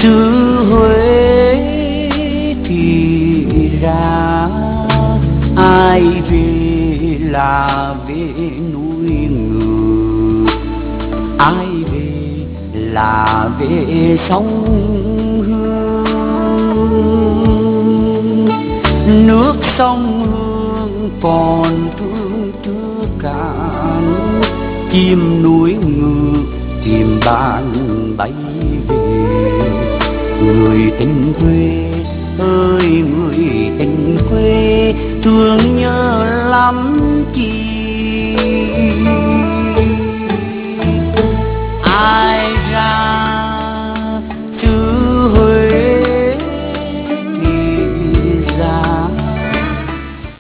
xứ Huế thì ra ai về là về núi Ngự, ai về là về sông Hương. Nước sông Hương còn thương chưa cạn, chim núi Ngự tìm bạn bay về. Người tình quê ơi người tình quê, thương nhớ lắm chi.